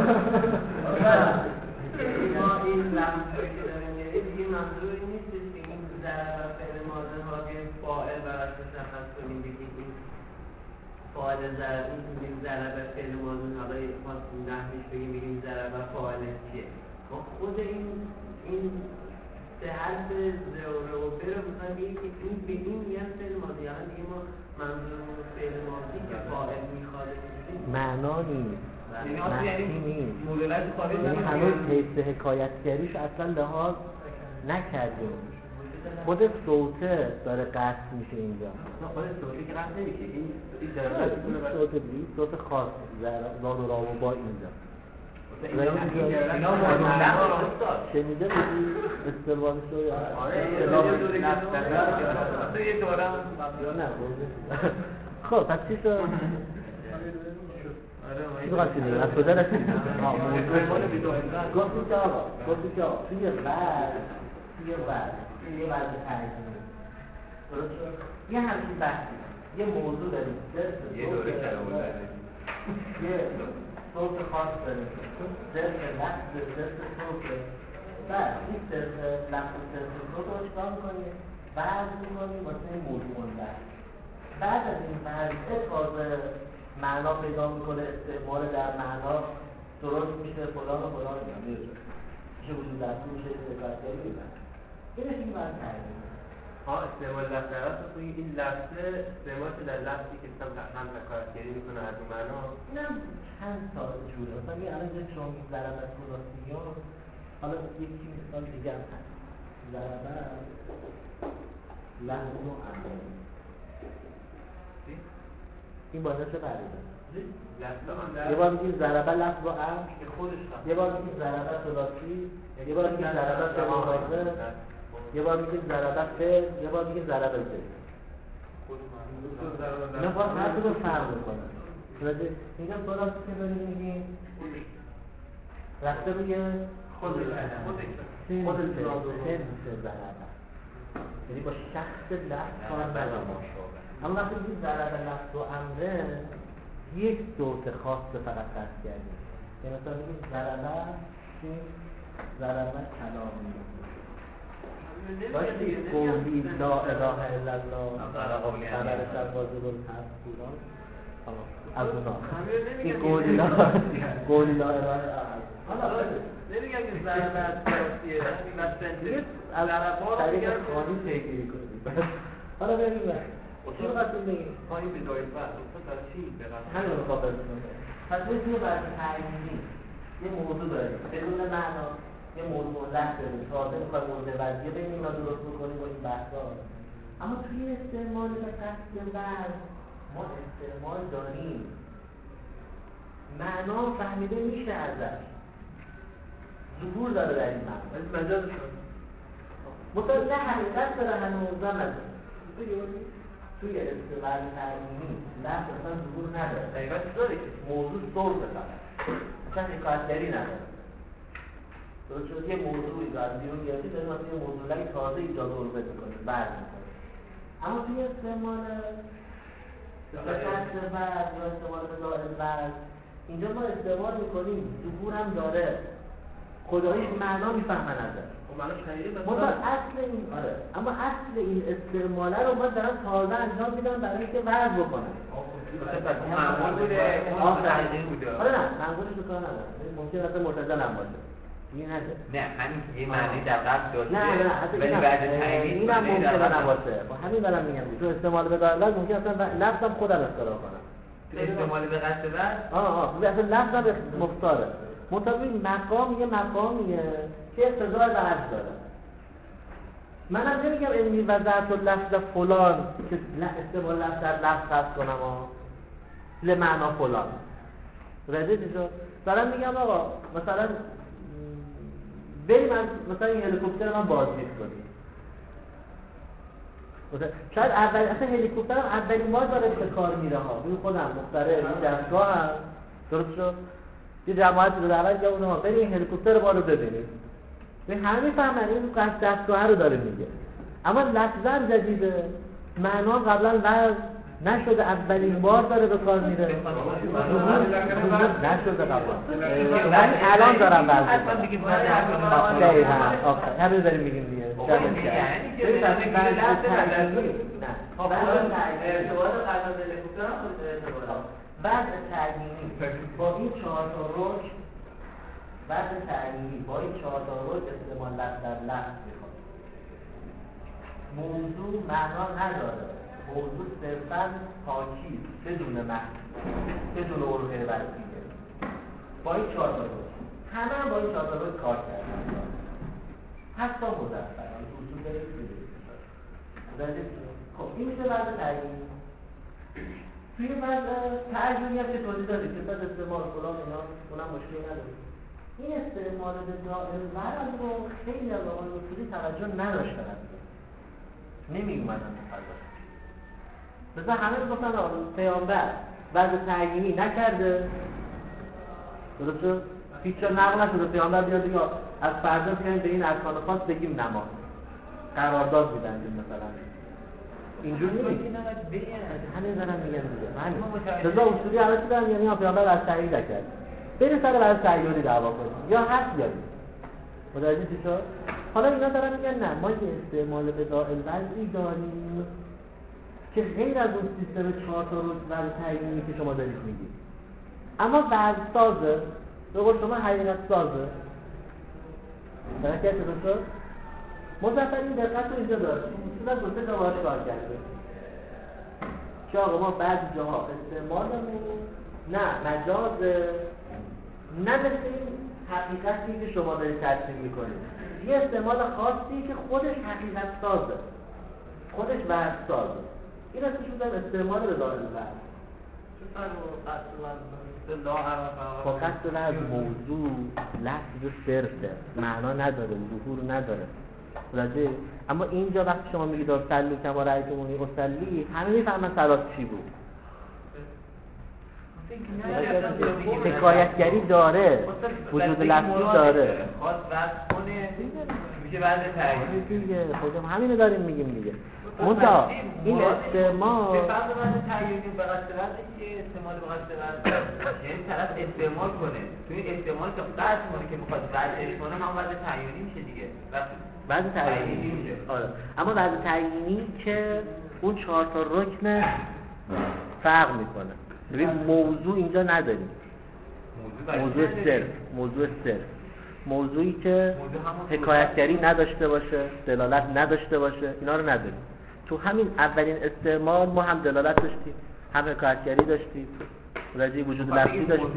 ما این لفظی که داریم میگیم دیگه منظور این نیستش که این ضرب و فعل ماضی ها که فاعل براش مشخص کنیم بگیم این فاعل ضرب این ضرب فعل ماضی حالا خواستیم نحویش بگیم ضرب فاعل چیه خود این به حرف زوره و بره مثلا بگیم که این به این میگن فعل ماضی یعنی دیگه ما منظورمون فعل ماضی که فاعل میخواد معنا نیست معنی نیست مدلت خارج یعنی هنوز حیث حکایتگریش اصلا لحاظ نکردیم خود صوته داره قصد میشه اینجا خود صوتی که قصد نمیشه این صوت بی صوت خاص زاد و راه و با اینجا شنیده بودی استربانش رو یا یه دوره هم خب پس چی شد؟ چی بخواهد شدیم؟ از کجا رسید؟ گفتی که آقا توی وضع ترجمه درست شد؟ یه همچین بحثی یه موضوع داریم یه دوره کلمه یه صوت خاص داریم صرف لفظ صرف صوته بعد این صرف لفظ صرف صوت رو چکار میکنیم؟ بعض میکنیم واسه این موضوع منده بعد از این بعضه تازه معنا پیدا میکنه استعمال در معنا درست میشه فلان و فلان میشه وجود لفظی میشه استفاده میکنه اینه که باید ترجمه استعمال لفظ درست توی این لفظه استعمال شده در لفظی که هم تکارتگری میکنه از اون معنا اینم چند تا جوره مثلا یه الان جا شما میگید ضربه ثلاثی ها حالا یکی مثال دیگه هم هست ضربه لحظ و امر این باید چه قریبه یه بار میگید ضربه لفظ و امر یه بار میگید ضربه ثلاثی یه بار میگید ضربه فعل یه بار میگید ضربه فعل یه بار میگید ضربه زید اینا باید هر کدوم فرق میکنه میگم ثلاثی که داریم میگیم رفته روی خود ضربه یعنی با شخص لفظ کار ندارم اما وقتی میگیم ضربه لفظ و امره یک صوت خاص فقط قصد کردیم یعنی مثلا میگیم ضربه کلامی داشتی قولی لا اله الا الله خبر شب واجب الحق قرآن از اونا این قولی لا اله الا الله نمیگم که ضربه سیاسیه از طریق خانی پیگیری کنید حالا ببینید چی رو قصد بگیم؟ خانی به داری فرد تا چی همین رو قابل کنید پس توی برای تعیینی یه موضوع داریم بدون معنا یه موضوع مطلق داریم تازه میخوای موضوع وضعیه بین اینا درست بکنیم با این بحثا اما توی استعمال به قصد وضع ما استعمال داریم معنا فهمیده میشه ازش ظهور داره در این معنا مجاز شد مطمئن نه حقیقت داره هنوز مجاز توی استعمال تعیینی لفظ اصلا ظهور نداره حقیقت داره که موضوع صور بفرد اصلا حکایتگری نداره درست شد یه موضوعی رو از بیرون گرفتی داریم واسه یه موضوعی تازه ایجاد عرضه میکنیم برد میکنیم اما توی استعمال به قصد وضع یا استعمال به ظاهر وضع اینجا ما استعمال میکنیم ظهور هم داره خداییش معنا میفهمن ازش اما اصل این استعماله رو ما دارن تازه انجام میدن برای اینکه وضع بکنن معمول بوده آره نه منظورش رو کار ندارم ممکن اصلا مرتضی هم باشه این هست. نه همین که یه معنی در قبل داشته نه ولی بعد تعیین اینم ممکنه نباشه. همین دارم میگم تو استعمال به دلالت ممکن اصلا لفظم خودم اختراع کنم. استعمال به قصد بعد اصلا لفظم مختاره. مطابق مقام یه مقامیه که اقتضای لفظ داره. منم نمیگم علمی وضعت لفظ فلان که استعمال لفظ در لفظ خاص کنم لمعنا فلان. رده چیزا دارم میگم آقا مثلا بریم مثلا این هلیکوپتر من بازدید کنیم. شاید اصلا هلیکوپتر هم اولین بار داره به کار میره ها. ببین خودم مخترع این دستگاه هم درست شد. یه جماعت رو اول جا اونها بریم این هلیکوپتر ما رو ببینیم. ببین همه میفهمن این دستگاه رو داره میگه. اما لفظاً جدیده. معنا قبلا وضع نشده اولین بار داره به کار میره. نشده قبلا. من الان دارم وضع همین داریم میگیم دیگه. بعد تعیینی با این 4 تا رکن بعد تعیینی با این 4 تا رکن استعمال لفظ در لفظ میخواد. موضوع معنا نداره. موضوع صرفاً تاکید بدون معنی بدون علوه وسیله. با این 4 تا رکن همه با این 4 تا رکن کار کردن. حتی مضافر اصول داره که خب این میشه بعد تعیینی. توی بعد تعیینی هم که توضیح دادید که بعد استعمال فلان اینا اونم مشکلی نداره. این استعمال به دائم ورد رو خیلی از آقای اصولی توجه نداشتن. نمی‌اومدن به فضا. مثلا همه گفتن پیامبر بعد تعیینی نکرده. درسته؟ هیچ جا نقل نشده پیامبر بیاد یا از فردا بیایم به این ارکان خاص بگیم نماز. قرارداد می‌بندیم مثلا. اینجوری نیست. همین دارم میگم دیگه. رضا اصولی علاوه دارم یعنی پیامبر از تعیین نکرد. بریم سر بعد تعیینی دعوا کنیم یا حد بیاریم. متوجه شد؟ حالا اینا دارن میگن نه ما یه استعمال به دائل وضعی داریم که غیر از اون سیستم 4 تا روز بعد تعیینی که شما دارید میگید. اما وضع سازه. به قول شما حقیقت سازه. درک کردید؟ مضافر این دقت رو اینجا داره. اصولا دو سه جا باهاش کار کرده. که آقا ما بعضی جاها استعمالمون نه مجاز نه مثل این حقیقتی که شما دارید ترسیم میکنید. یه استعمال خاصی که خودش حقیقت سازه. خودش وضع سازه. این اسمش بودن استعمال به دائل وضع. با قصد وضع موضوع لفظ صرفه. معنا نداره. ظهور نداره. راجع اما اینجا وقتی شما میگید اصلی کما رأیتمونی اصلی همه میفهمن سرات چی بود. حکایتگری داره وجود لفظی داره خاص وضع کنه میشه بعد تعیین دیگه خودم همینو داریم میگیم دیگه. منتها این استعمال به فرض بعد تعیین به قصد وضعی که استعمال به قصد وضع یعنی طرف استعمال کنه توی استعمال که قصد کنه که میخواد وضعش کنه هم بعد تعیینی میشه دیگه. بعد تعیینی میشه. آره اما بعد تعیینی که اون 4 تا رکن فرق میکنه. ببین موضوع اینجا نداریم. موضوع صرف موضوعی که حکایتگری نداشته باشه دلالت نداشته باشه اینا رو نداریم. تو همین اولین استعمال ما هم دلالت داشتیم هم حکایتگری داشتیم راجع وجود لفظی داشتیم.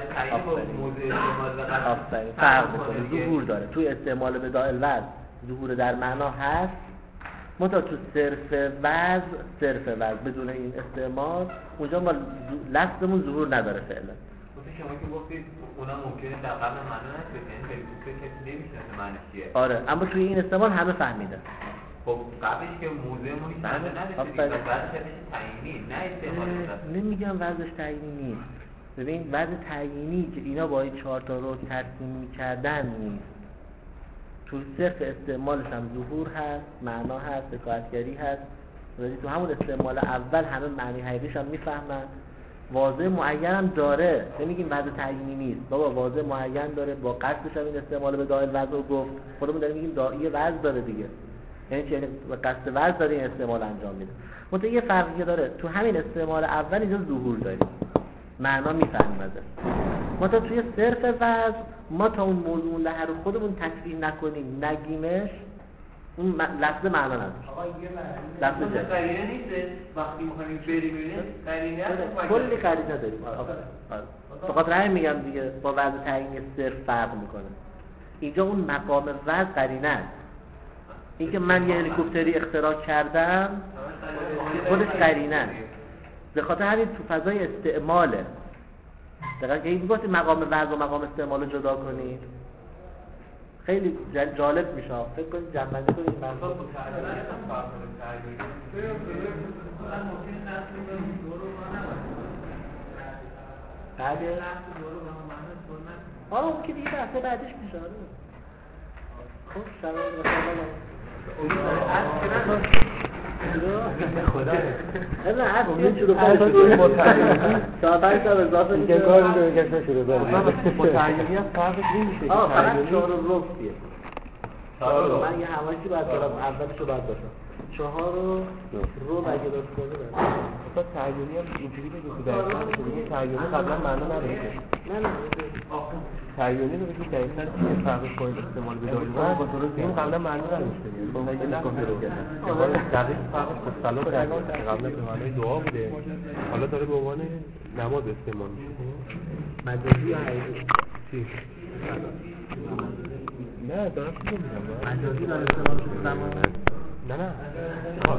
فرق میکنه. ظهور داره. توی استعمال به دائل وضع ظهور در معنا هست. منتها تو صرف وضع بدون این استعمال اونجا ما لفظمون ظهور نداره فعلا. شما که گفتید اونا ممکنه در قبل معنا نشه یعنی هلیکوپتر کسی نمی‌شناسه معنیش چیه. آره اما توی این استعمال همه فهمیدن. خب قبلش که موضوعمون هیچ معنی نداشت. بعدش تعیینی نه استعمال نمیگم وضعش تعیینی نیست. ببین وضع تعیینی که اینا با این 4 تا رو ترسیم می‌کردن نیست. تو صرف استعمالش هم ظهور هست، معنا هست، حکایتگری هست. ولی تو همون استعمال اول همه معنی حقیقیش هم میفهمن. واضح معین هم داره. نمیگیم وضع تعیینی نیست. بابا واضح معین داره. با قصدش هم این استعمال به دائل وضع رو گفت. خودمون داریم میگیم داعی وضع داره دیگه. یعنی چه با قصد وضع داره این استعمال انجام میده. منتها یه فرقی داره. تو همین استعمال اول اینجا ظهور داریم. معنا میفهمیم ازش. ما تا توی صرف وضع ما تا اون موضوع مندهر رو خودمون تصریح نکنیم نگیمش اون لفظ معنا نداره. آقا یه لفظ جد قرینه نیست وقتی می‌خوایم بریم قرینه هست کلی قرینه داریم. به خاطر همین میگم دیگه با وضع تعیین صرف فرق میکنه. اینجا اون مقام وضع قرینه است. اینکه من یه هلیکوپتری اختراع کردم خودش قرینه است. به خاطر همین تو فضای استعماله. دقیقاً که این وقتی مقام وضع و مقام استعمال رو جدا کنید خیلی جالب میشه. فکر کنید جنبندی کنید این بحثا با اون که دیگه بحث بعدش میشه. خب شباب خدا نه اصلا شروع کنید اضافه میشه کار میشه شروع کنید متعینی از فرقش نمیشه فقط 4 ربطیه. من یه همایشی باید دارم اولشو باید باشم 4 رو اگه درست کنید اصلا تعیینی هم اینجوری بگید که در تعیینی قبلا معنا نداره. نه تعیینی رو بگید دقیقاً چه فرقی کنید استعمال به داروها این قبلا معنا نداشته. یعنی با دقیق فرقش مستلا کرده قبلا به معنای دعا بوده حالا داره به عنوان نماز استعمال میشه. مجازی یا حقیقی چی؟ نه دارم چی میگم مجازی داره استعمال شده نه